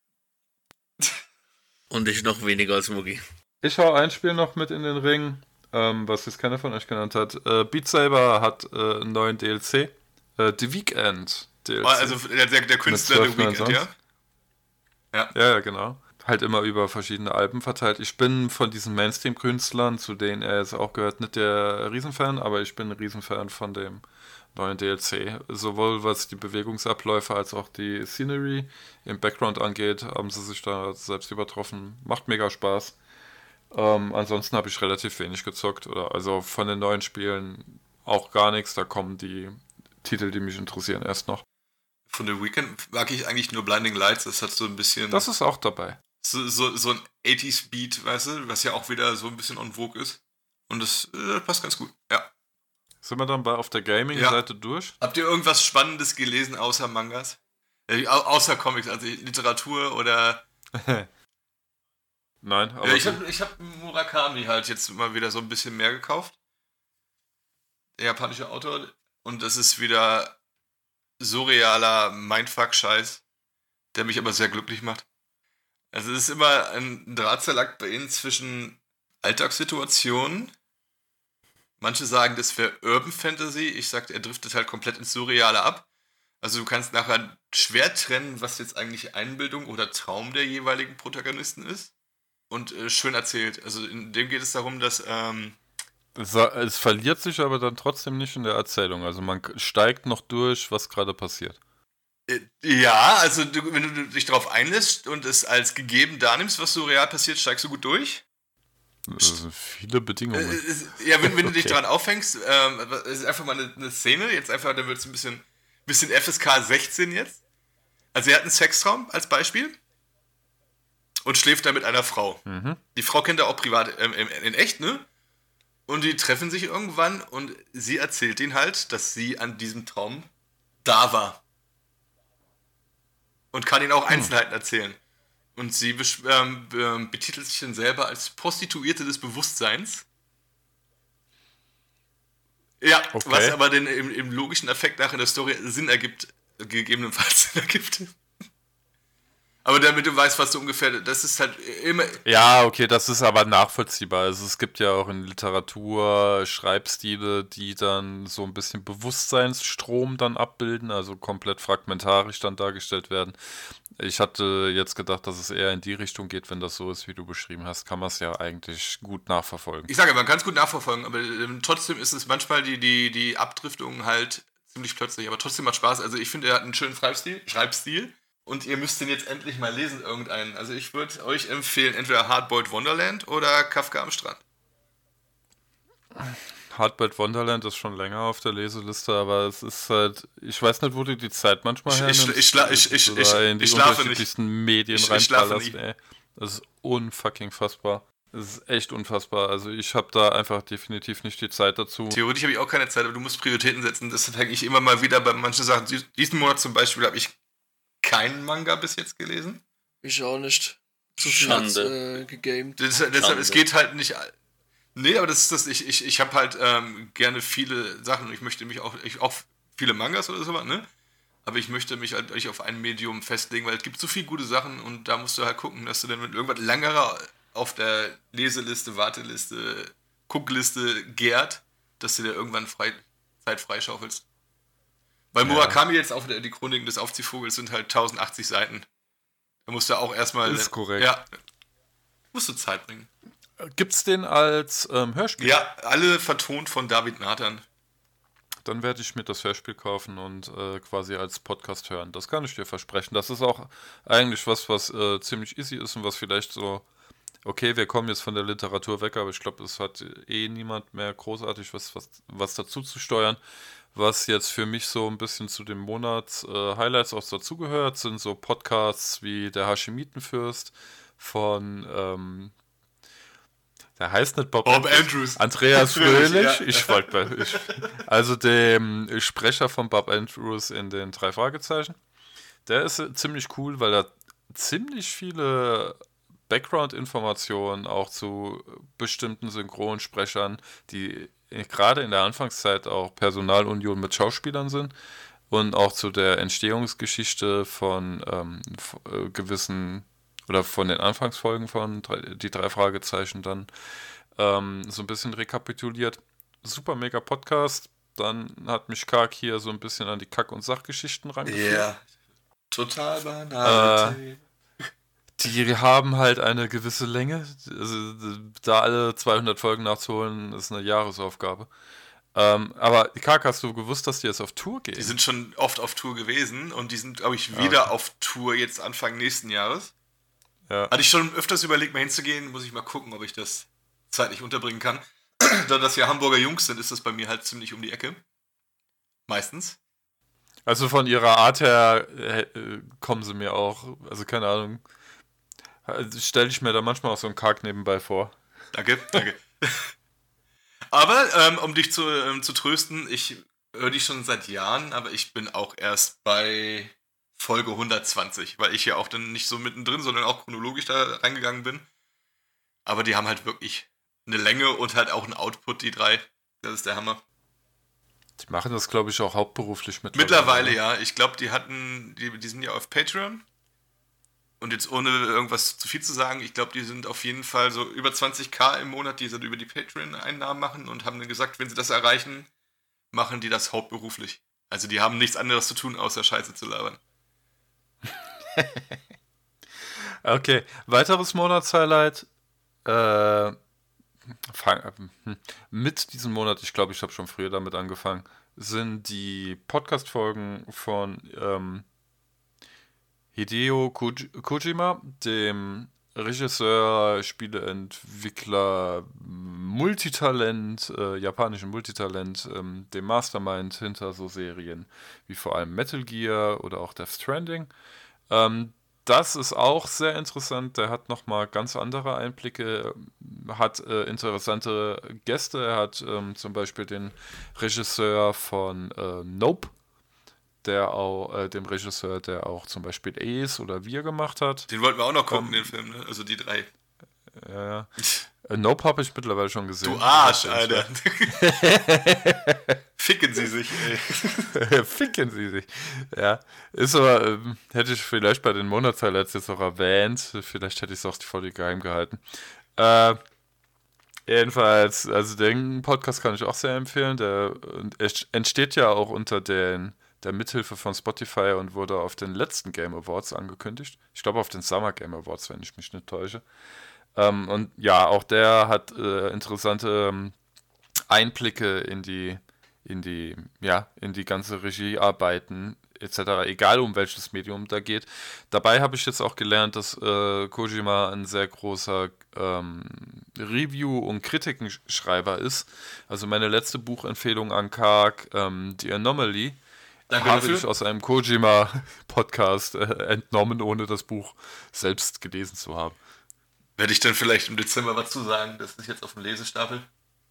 Und ich noch weniger als Mugi. Ich hau ein Spiel noch mit in den Ring, ähm, was jetzt keiner von euch genannt hat. Äh, Beat Saber hat äh, einen neuen D L C. Äh, The Weeknd D L C. Oh, also der, der, der Künstler zwölf The Weeknd, ja? Ja, ja, genau. Halt immer über verschiedene Alben verteilt. Ich bin von diesen Mainstream-Künstlern, zu denen er jetzt auch gehört, nicht der Riesenfan, aber ich bin ein Riesenfan von dem neuen D L C. Sowohl was die Bewegungsabläufe als auch die Scenery im Background angeht, haben sie sich da selbst übertroffen. Macht mega Spaß. Ähm, ansonsten habe ich relativ wenig gezockt. Oder also von den neuen Spielen auch gar nichts. Da kommen die Titel, die mich interessieren, erst noch. Von The Weeknd mag ich eigentlich nur Blinding Lights. Das hat so ein bisschen Das ist auch dabei. so, so, so ein achtziger Beat, weißt du, was ja auch wieder so ein bisschen on vogue ist. Und das äh, passt ganz gut, ja. Sind wir dann bei auf der Gaming-Seite durch? Habt ihr irgendwas Spannendes gelesen außer Mangas? Äh, au- außer Comics, also Literatur oder... Nein, aber Ja, ich habe ich hab Murakami halt jetzt mal wieder so ein bisschen mehr gekauft. Der japanische Autor. Und das ist wieder surrealer Mindfuck-Scheiß, der mich aber sehr glücklich macht. Also es ist immer ein Drahtseilakt bei ihnen zwischen Alltagssituationen. Manche sagen, das wäre Urban Fantasy. Ich sag, er driftet halt komplett ins Surreale ab. Also du kannst nachher schwer trennen, was jetzt eigentlich Einbildung oder Traum der jeweiligen Protagonisten ist. Und äh, schön erzählt. Also in dem geht es darum, dass ähm, es, es verliert sich aber dann trotzdem nicht in der Erzählung. Also man k- steigt noch durch, was gerade passiert. äh, ja, also du, wenn du dich darauf einlässt und es als gegeben darnimmst, was so real passiert, steigst du gut durch. Das sind viele Äh, Bedingungen. es- ja, wenn, wenn du dich Okay. daran aufhängst, ähm, es ist einfach mal eine, eine Szene, jetzt einfach, dann wird es ein bisschen, bisschen F S K sechzehn jetzt. Also er hat einen Sextraum als Beispiel und schläft da mit einer Frau. Mhm. Die Frau kennt er auch privat ähm, in, in echt, ne? Und die treffen sich irgendwann und sie erzählt ihn halt, dass sie an diesem Traum da war. Und kann ihn auch Einzelheiten erzählen. Und sie besch- ähm, be- betitelt sich dann selber als Prostituierte des Bewusstseins. Ja, Okay. was aber den, im, im logischen Effekt nach in der Story Sinn ergibt, gegebenenfalls Sinn ergibt. Aber damit du weißt, was du ungefähr, das ist halt immer, Ja, okay, das ist aber nachvollziehbar. Also es gibt ja auch in Literatur Schreibstile, die dann so ein bisschen Bewusstseinsstrom dann abbilden, also komplett fragmentarisch dann dargestellt werden. Ich hatte jetzt gedacht, dass es eher in die Richtung geht, wenn das so ist, wie du beschrieben hast, kann man es ja eigentlich gut nachverfolgen. ich sage, man kann es gut nachverfolgen, aber ähm, trotzdem ist es manchmal die, die, die Abdriftung halt ziemlich plötzlich, aber trotzdem macht Spaß. Also ich finde, er hat einen schönen Schreibstil, Schreibstil und ihr müsst den jetzt endlich mal lesen, irgendeinen. Also ich würde euch empfehlen, entweder Hardboiled Wonderland oder Kafka am Strand. Hardboiled Wonderland ist schon länger auf der Leseliste, aber es ist halt, ich weiß nicht, wo du die Zeit manchmal Ich- ich- hernimmst. ich schla- ich- ich- dass du ich- da in die ich schlafe nicht. unterschiedlichsten Medien Ich- ich schlafe reinballerst, nie. ey. Das ist unfucking fassbar. Das ist echt unfassbar. Also ich habe da einfach definitiv nicht die Zeit dazu. Theoretisch habe ich auch keine Zeit, aber du musst Prioritäten setzen. Das hänge ich immer mal wieder bei manchen Sachen. Dies- Diesen Monat zum Beispiel habe ich keinen Manga bis jetzt gelesen. Ich auch nicht. Zu viel Schande. äh, gegamed. Das, deshalb, Schande. es geht halt nicht. all- Nee, aber das ist das. Ich, ich, ich habe halt ähm, gerne viele Sachen und ich möchte mich auch, ich, auch viele Mangas oder sowas, ne? Aber ich möchte mich halt nicht auf ein Medium festlegen, weil es gibt so viele gute Sachen und da musst du halt gucken, dass du dann mit irgendwas langerer auf der Leseliste, Warteliste, Guckliste gärt, dass du dir irgendwann frei, Zeit freischaufelst. Weil Ja. Murakami jetzt auch die Chroniken des Aufziehvogels sind halt tausendachtzig Seiten. Da musst du auch erstmal. Ist korrekt. Ja. Musst du Zeit bringen. Gibt's den als ähm, Hörspiel? Ja, alle vertont von David Nathan. Dann werde ich mir das Hörspiel kaufen und äh, quasi als Podcast hören. Das kann ich dir versprechen. Das ist auch eigentlich was, was äh, ziemlich easy ist und was vielleicht so, okay, wir kommen jetzt von der Literatur weg, aber ich glaube, es hat eh niemand mehr großartig was, was, was dazu zu steuern. Was jetzt für mich so ein bisschen zu den Monats-Highlights auch dazugehört, sind so Podcasts wie der Hashemitenfürst von, ähm, der heißt nicht Bob, Bob Andrews. Andreas Fröhlich, Fröhlich. ja. Ich wollte, bei- ich, also dem Sprecher von Bob Andrews in den drei Fragezeichen. Der ist äh, ziemlich cool, weil er ziemlich viele Background-Informationen auch zu bestimmten Synchronsprechern, die äh, gerade in der Anfangszeit auch Personalunion mit Schauspielern sind und auch zu der Entstehungsgeschichte von ähm, f- äh, gewissen oder von den Anfangsfolgen von drei, die drei Fragezeichen dann ähm, so ein bisschen rekapituliert. Super mega Podcast. Dann hat mich Kark hier so ein bisschen an die Kack- und Sachgeschichten rangeführt. Ja. Total banal. Die haben halt eine gewisse Länge. Also, da alle zweihundert Folgen nachzuholen, ist eine Jahresaufgabe. Ähm, aber Kark, hast du gewusst, dass die jetzt auf Tour gehen? Die sind schon oft auf Tour gewesen und die sind, glaube ich, wieder auf Tour jetzt Anfang nächsten Jahres. Ja. Hatte ich schon öfters überlegt, mal hinzugehen, muss ich mal gucken, ob ich das zeitlich unterbringen kann. Da das ja Hamburger Jungs sind, ist das bei mir halt ziemlich um die Ecke. Meistens. Also von ihrer Art her äh, äh, kommen sie mir auch, also keine Ahnung, stelle ich mir da manchmal auch so einen Kark nebenbei vor. Danke, danke. Aber, ähm, um dich zu, ähm, zu trösten, ich höre dich schon seit Jahren, aber ich bin auch erst bei Folge hundertzwanzig, weil ich ja auch dann nicht so mittendrin, sondern auch chronologisch da reingegangen bin. Aber die haben halt wirklich eine Länge und halt auch einen Output, die drei. Das ist der Hammer. Die machen das, glaube ich, auch hauptberuflich mittlerweile. Mittlerweile, ja. Ich glaube, die hatten, die, die sind ja auf Patreon. Und jetzt ohne irgendwas zu viel zu sagen, ich glaube, die sind auf jeden Fall so über zwanzigtausend im Monat, die sie über die Patreon-Einnahmen machen und haben dann gesagt, wenn sie das erreichen, machen die das hauptberuflich. Also die haben nichts anderes zu tun, außer Scheiße zu labern. Okay, weiteres Monatshighlight. Äh, fang, hm, mit diesem Monat, ich glaube, ich habe schon früher damit angefangen, sind die Podcast-Folgen von ähm, Hideo Koj- Kojima, dem Regisseur, Spieleentwickler, Multitalent, äh, japanischen Multitalent, ähm, dem Mastermind hinter so Serien wie vor allem Metal Gear oder auch Death Stranding. Ähm, das ist auch sehr interessant. Der hat nochmal ganz andere Einblicke, ähm, hat äh, interessante Gäste. Er hat ähm, zum Beispiel den Regisseur von äh, Nope, der auch, äh, dem Regisseur, der auch zum Beispiel Ace oder Wir gemacht hat. Den wollten wir auch noch gucken, Ähm, den Film, ne? Also die drei. Ja, ja. Äh, Nope habe ich mittlerweile schon gesehen. Du Arsch, Alter. Ficken sie sich, ey. Ficken sie sich. Ja, ist aber, ähm, hätte ich vielleicht bei den Monatshighlights jetzt noch erwähnt. Vielleicht hätte ich es auch voll geheim gehalten. Äh, jedenfalls, also den Podcast kann ich auch sehr empfehlen. Der äh, entsteht ja auch unter den, der Mithilfe von Spotify und wurde auf den letzten Game Awards angekündigt. Ich glaube auf den Summer Game Awards, wenn ich mich nicht täusche. Ähm, und ja, auch der hat äh, interessante ähm, Einblicke in die in die, ja, in die ganze Regiearbeiten et cetera, egal um welches Medium da geht. Dabei habe ich jetzt auch gelernt, dass äh, Kojima ein sehr großer ähm, Review- und Kritikenschreiber ist. Also meine letzte Buchempfehlung an Kark, ähm, The Anomaly, Danke habe dafür. ich aus einem Kojima-Podcast äh, entnommen, ohne das Buch selbst gelesen zu haben. Werde ich dann vielleicht im Dezember was zu sagen? Das ist jetzt auf dem Lesestapel.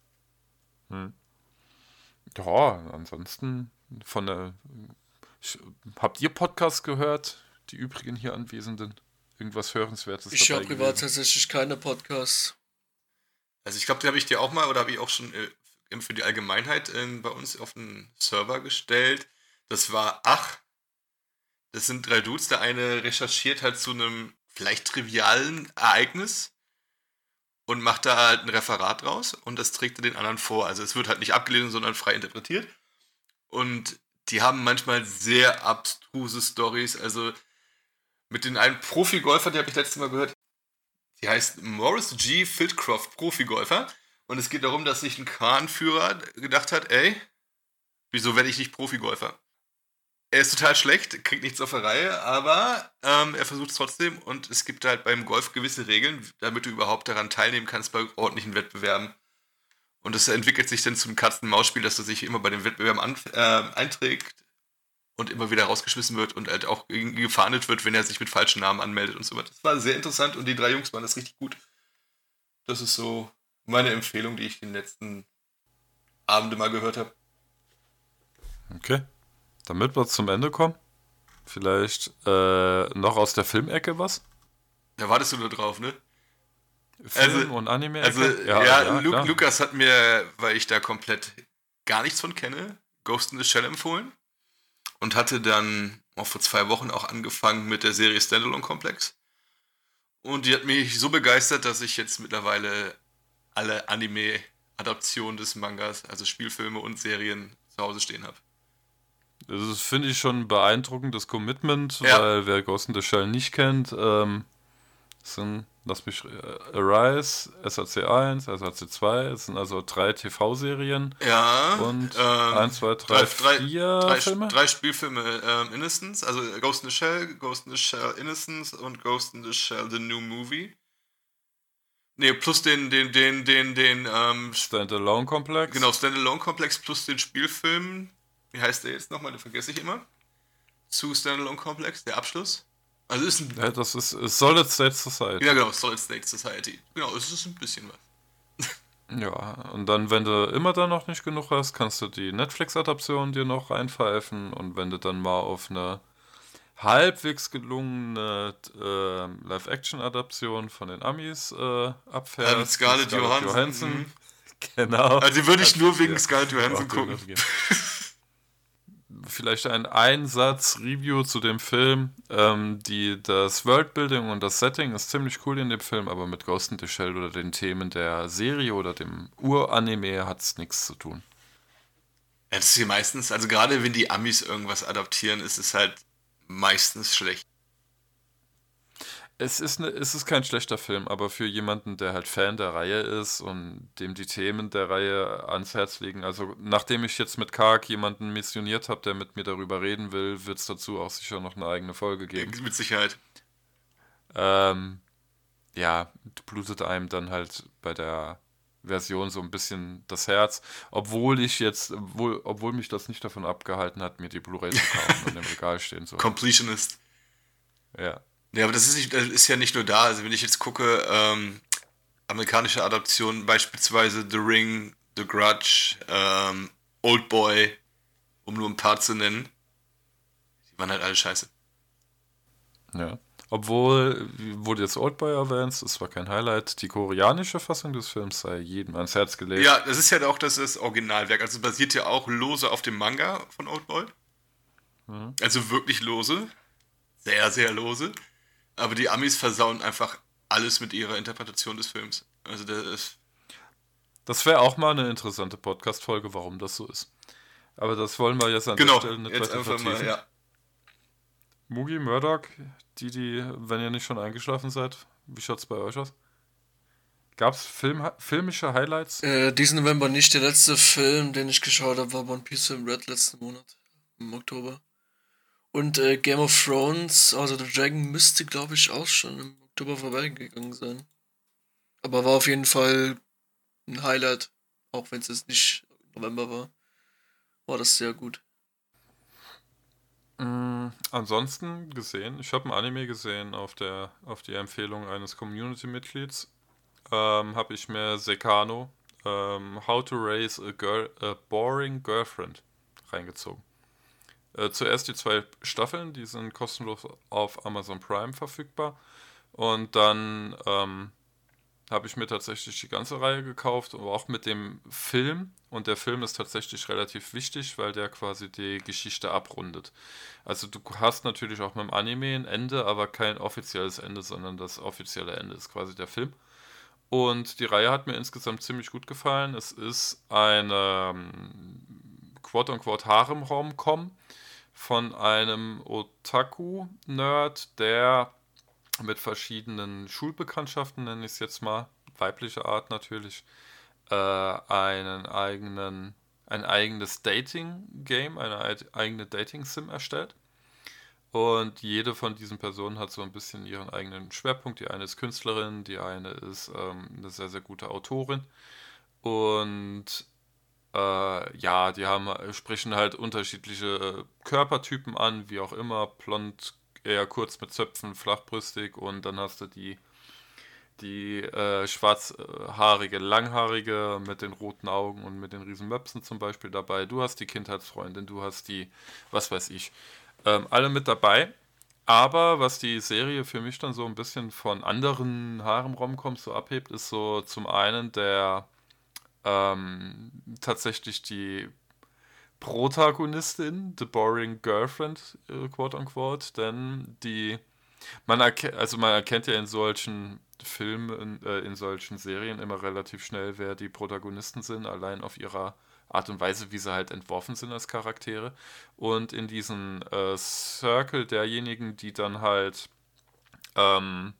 Ja, ansonsten von der. Ich, habt ihr Podcasts gehört? Die übrigen hier Anwesenden? Irgendwas Hörenswertes Ich dabei höre privat gewesen? tatsächlich keine Podcasts. Also ich glaube, den habe ich dir auch mal, oder habe ich auch schon äh, für die Allgemeinheit äh, bei uns auf den Server gestellt. Das war Ach. Das sind drei Dudes. Der eine recherchiert halt zu einem vielleicht trivialen Ereignis und macht da halt ein Referat draus und das trägt er den anderen vor. Also es wird halt nicht abgelesen, sondern frei interpretiert. Und die haben manchmal sehr abstruse Storys. Also mit den einen Profi-Golfer, die habe ich letztes Mal gehört, die heißt Morris G. Fieldcroft, Profi-Golfer. Und es geht darum, dass sich ein Kranführer gedacht hat, ey, Wieso werde ich nicht Profi-Golfer? Er ist total schlecht, kriegt nichts auf der Reihe, aber ähm, er versucht es trotzdem und es gibt halt beim Golf gewisse Regeln, damit du überhaupt daran teilnehmen kannst bei ordentlichen Wettbewerben. Und das entwickelt sich dann zum Katzen-Maus-Spiel, dass er sich immer bei den Wettbewerben an, äh, einträgt und immer wieder rausgeschmissen wird und halt auch gefahndet wird, wenn er sich mit falschen Namen anmeldet und so weiter. Das war sehr interessant und die drei Jungs waren das richtig gut. Das ist so meine Empfehlung, die ich den letzten Abende mal gehört habe. Okay. Damit wir zum Ende kommen, vielleicht äh, noch aus der Filmecke was? Da wartest du nur drauf, ne? Film Also- und Anime-Ecke? Also, ja, Lu klar. Lukas hat mir, weil ich da komplett gar nichts von kenne, Ghost in the Shell empfohlen und hatte dann auch vor zwei Wochen auch angefangen mit der Serie Standalone Complex. Und die hat mich so begeistert, dass ich jetzt mittlerweile alle Anime-Adaptionen des Mangas, also Spielfilme und Serien, zu Hause stehen habe. Das ist, finde ich, schon ein beeindruckendes Commitment, Ja. weil wer Ghost in the Shell nicht kennt, ähm, sind, lass mich, äh, Arise, S A C eins, S A C zwei, es sind also drei T V-Serien Ja, und ähm, eins, zwei, drei, drei- vier drei, Filme. drei Spielfilme, ähm, Innocence, also Ghost in the Shell, Ghost in the Shell Innocence und Ghost in the Shell The New Movie. Ne, plus den, den, den, den, den, ähm, Standalone-Komplex. genau, Standalone-Komplex plus den Spielfilm. Wie heißt der jetzt nochmal? Den vergesse ich immer. Zu Standalone-Komplex, der Abschluss. Also ist ein. Ja, das ist, ist Solid State Society. Ja, genau, Solid Snake Society. Genau, es ist ein bisschen was. Ja, und dann, wenn du immer dann noch nicht genug hast, kannst du die Netflix-Adaption dir noch reinpfeifen und wenn du dann mal auf eine halbwegs gelungene äh, Live-Action-Adaption von den Amis äh, abfährst. Ja, mit Scarlett mit Johansson, mhm. Genau. Also die würde ich nur wegen Ja. Scarlett Johansson Auch gucken. den- Vielleicht ein Einsatz-Review zu dem Film. Ähm, die, das Worldbuilding und das Setting ist ziemlich cool in dem Film, aber mit Ghost in the Shell oder den Themen der Serie oder dem Uranime hat es nichts zu tun. Ja, das ist hier meistens, also gerade wenn die Amis irgendwas adaptieren, ist es halt meistens schlecht. Es ist, ne, es ist kein schlechter Film, aber für jemanden, der halt Fan der Reihe ist und dem die Themen der Reihe ans Herz liegen, also nachdem ich jetzt mit Kark jemanden missioniert habe, der mit mir darüber reden will, wird es dazu auch sicher noch eine eigene Folge geben. Mit Sicherheit. Ähm, ja, blutet einem dann halt bei der Version so ein bisschen das Herz, obwohl ich jetzt, obwohl, obwohl mich das nicht davon abgehalten hat, mir die Blu-ray zu kaufen und im Regal stehen zu haben. Completionist. Ja. Ja, aber das ist, nicht, das ist ja nicht nur da. Also wenn ich jetzt gucke, ähm, amerikanische Adaptionen, beispielsweise The Ring, The Grudge, ähm, Old Boy, um nur ein paar zu nennen, die waren halt alle scheiße. Ja. Obwohl, wo du jetzt Oldboy erwähnst, es war kein Highlight, die koreanische Fassung des Films sei jedem ans Herz gelegt. Ja, das ist ja auch das, das Originalwerk. Also es basiert ja auch lose auf dem Manga von Old Boy. Mhm. Also wirklich lose. Sehr, sehr lose. Aber die Amis versauen einfach alles mit ihrer Interpretation des Films. Also das ist. Das wäre auch mal eine interessante Podcast-Folge, warum das so ist. Aber das wollen wir jetzt an Genau, der Stelle nicht jetzt weiter einfach mal, vertiefen. ja. Mugi, Murdoch, die, die, wenn ihr nicht schon eingeschlafen seid, wie schaut's bei euch aus? Gab's Film, filmische Highlights? Äh, diesen November nicht. Der letzte Film, den ich geschaut habe, war One Piece im Red letzten Monat. Im Oktober. Und äh, Game of Thrones, also The Dragon, müsste, glaube ich, auch schon im Oktober vorbeigegangen sein. Aber war auf jeden Fall ein Highlight. Auch wenn es jetzt nicht November war. War das sehr gut. Mm, ansonsten gesehen, ich habe ein Anime gesehen auf der auf die Empfehlung eines Community-Mitglieds. Ähm, habe ich mir Sekano, ähm, How to Raise a, Girl, a Boring Girlfriend reingezogen. Äh, zuerst die zwei Staffeln, die sind kostenlos auf Amazon Prime verfügbar. Und dann ähm, habe ich mir tatsächlich die ganze Reihe gekauft, aber auch mit dem Film. Und der Film ist tatsächlich relativ wichtig, weil der quasi die Geschichte abrundet. Also du hast natürlich auch mit dem Anime ein Ende, aber kein offizielles Ende, sondern das offizielle Ende ist quasi der Film. Und die Reihe hat mir insgesamt ziemlich gut gefallen. Es ist eine ähm, quote-unquote Harem-Rom-Com von einem Otaku-Nerd, der mit verschiedenen Schulbekanntschaften, nenne ich es jetzt mal, weibliche Art natürlich, äh, einen eigenen, ein eigenes Dating-Game, eine ei- eigene Dating-Sim erstellt. Und jede von diesen Personen hat so ein bisschen ihren eigenen Schwerpunkt. Die eine ist Künstlerin, die eine ist ähm, eine sehr, sehr gute Autorin. Und äh, ja, die haben, sprechen halt unterschiedliche Körpertypen an, wie auch immer. Blond, eher kurz mit Zöpfen, flachbrüstig. Und dann hast du die, die äh, schwarzhaarige, langhaarige mit den roten Augen und mit den riesen Möpsen zum Beispiel dabei. Du hast die Kindheitsfreundin, du hast die, was weiß ich. Ähm, alle mit dabei. Aber was die Serie für mich dann so ein bisschen von anderen Harem-Romcoms so abhebt, ist so zum einen der ähm, tatsächlich die Protagonistin, The Boring Girlfriend, äh, quote unquote, denn die, man erkennt, also man erkennt ja in solchen Filmen, äh, in solchen Serien immer relativ schnell, wer die Protagonisten sind, allein auf ihrer Art und Weise, wie sie halt entworfen sind als Charaktere. Und in diesem äh, Circle derjenigen, die dann halt ähm,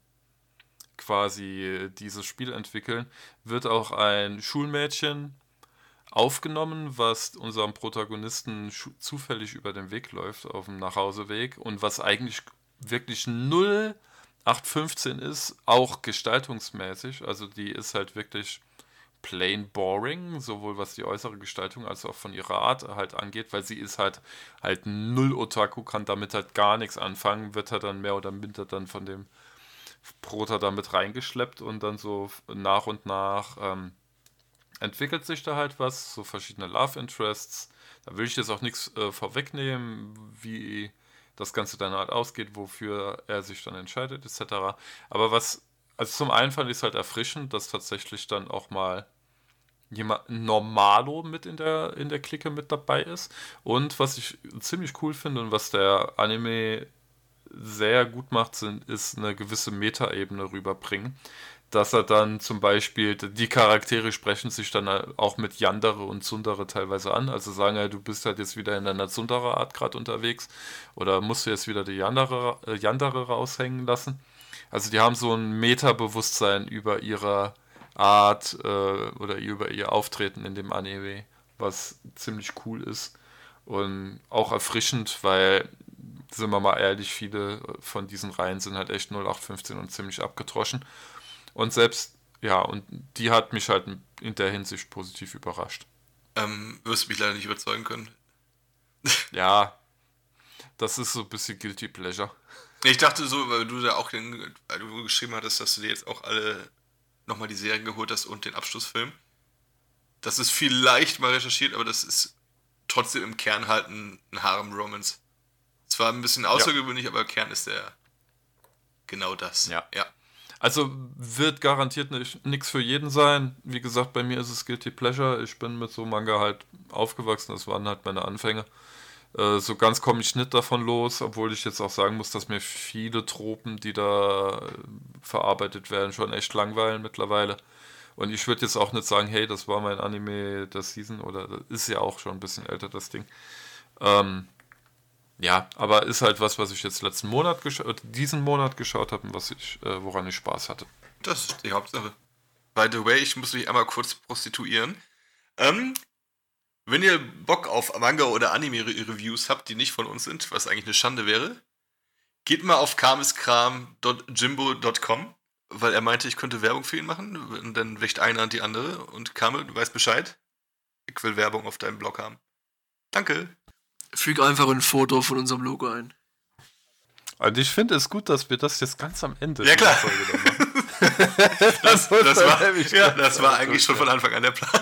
quasi dieses Spiel entwickeln, wird auch ein Schulmädchen aufgenommen, was unserem Protagonisten schu- zufällig über den Weg läuft, auf dem Nachhauseweg und was eigentlich wirklich null acht fünfzehn ist, auch gestaltungsmäßig. Also die ist halt wirklich plain boring, sowohl was die äußere Gestaltung als auch von ihrer Art halt angeht, weil sie ist halt halt null Otaku, kann damit halt gar nichts anfangen, wird halt dann mehr oder minder dann von dem Prota damit reingeschleppt und dann so nach und nach ähm, entwickelt sich da halt was, so verschiedene Love Interests. Da will ich jetzt auch nichts äh, vorwegnehmen, wie das Ganze dann halt ausgeht, wofür er sich dann entscheidet, et cetera. Aber was, also zum einen fand ich es halt erfrischend, dass tatsächlich dann auch mal jemand ein Normalo mit in der, in der Clique mit dabei ist. Und was ich ziemlich cool finde und was der Anime sehr gut macht, sind, ist eine gewisse Metaebene rüberbringen. Dass er dann zum Beispiel, die Charaktere sprechen sich dann auch mit Yandere und Tsundere teilweise an. Also sagen ja, du bist halt jetzt wieder in deiner Tsundere-Art gerade unterwegs oder musst du jetzt wieder die Yandere, äh, Yandere raushängen lassen. Also die haben so ein Meta-Bewusstsein über ihre Art äh, oder über ihr Auftreten in dem Anime, was ziemlich cool ist und auch erfrischend, weil, sind wir mal ehrlich, viele von diesen Reihen sind halt echt null acht fünfzehn und ziemlich abgetroschen. Und selbst, ja, und die hat mich halt in der Hinsicht positiv überrascht. Ähm, wirst mich leider nicht überzeugen können. Ja, das ist so ein bisschen Guilty Pleasure. Ich dachte so, weil du da auch den, weil du geschrieben hattest, dass du dir jetzt auch alle nochmal die Serien geholt hast und den Abschlussfilm. Das ist vielleicht mal recherchiert, aber das ist trotzdem im Kern halt ein, ein Harem-Romance. Zwar ein bisschen außergewöhnlich, aber Kern ist der genau das. Ja. Ja. Also wird garantiert nichts für jeden sein. Wie gesagt, bei mir ist es Guilty Pleasure. Ich bin mit so Manga halt aufgewachsen. Das waren halt meine Anfänge. Äh, so ganz komme ich nicht davon los, obwohl ich jetzt auch sagen muss, dass mir viele Tropen, die da äh, verarbeitet werden, schon echt langweilen mittlerweile. Und ich würde jetzt auch nicht sagen, hey, das war mein Anime der Season oder das ist ja auch schon ein bisschen älter, das Ding. Ähm, ja, aber ist halt was, was ich jetzt letzten Monat geschaut, diesen Monat geschaut habe und was ich, äh, woran ich Spaß hatte. Das ist die Hauptsache. By the way, ich muss mich einmal kurz prostituieren. Ähm, wenn ihr Bock auf Manga- oder Anime-Reviews habt, die nicht von uns sind, was eigentlich eine Schande wäre, geht mal auf kameskram punkt jimbo punkt com, weil er meinte, ich könnte Werbung für ihn machen. Und dann wächt einer und die andere. Und Kamel, du weißt Bescheid. Ich will Werbung auf deinem Blog haben. Danke. Füg einfach ein Foto von unserem Logo ein. Also ich finde es gut, dass wir das jetzt ganz am Ende Ja, klar. der Folge dann machen. Das, das, war, nämlich ja, ganz das war gut, eigentlich schon ja. von Anfang an der Plan.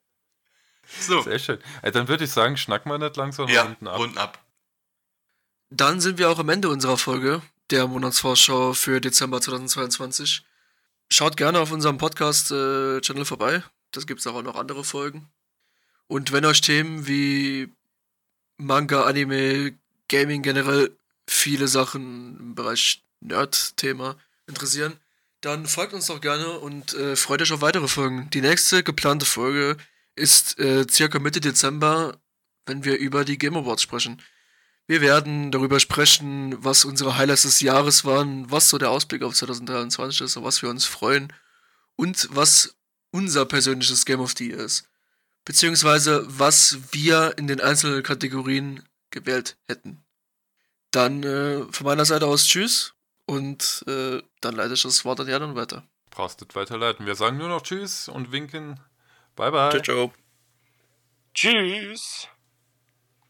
So, Sehr schön. Also dann würde ich sagen, schnack mal nicht langsam ja, unten ab. runden ab. Dann sind wir auch am Ende unserer Folge, der Monatsvorschau für Dezember zweitausendzweiundzwanzig. Schaut gerne auf unserem Podcast-Channel vorbei. Das gibt es auch noch andere Folgen. Und wenn euch Themen wie Manga, Anime, Gaming generell, viele Sachen im Bereich Nerd-Thema interessieren, dann folgt uns doch gerne und äh, freut euch auf weitere Folgen. Die nächste geplante Folge ist äh, circa Mitte Dezember, wenn wir über die Game Awards sprechen. Wir werden darüber sprechen, was unsere Highlights des Jahres waren, was so der Ausblick auf zweitausenddreiundzwanzig ist, auf was wir uns freuen und was unser persönliches Game of the Year ist. beziehungsweise was wir in den einzelnen Kategorien gewählt hätten. Dann äh, von meiner Seite aus tschüss und äh, dann leite ich das Wort an Jan und weiter. Brauchst nicht weiterleiten. Wir sagen nur noch tschüss und winken. Bye bye. Ciao, ciao. Tschüss.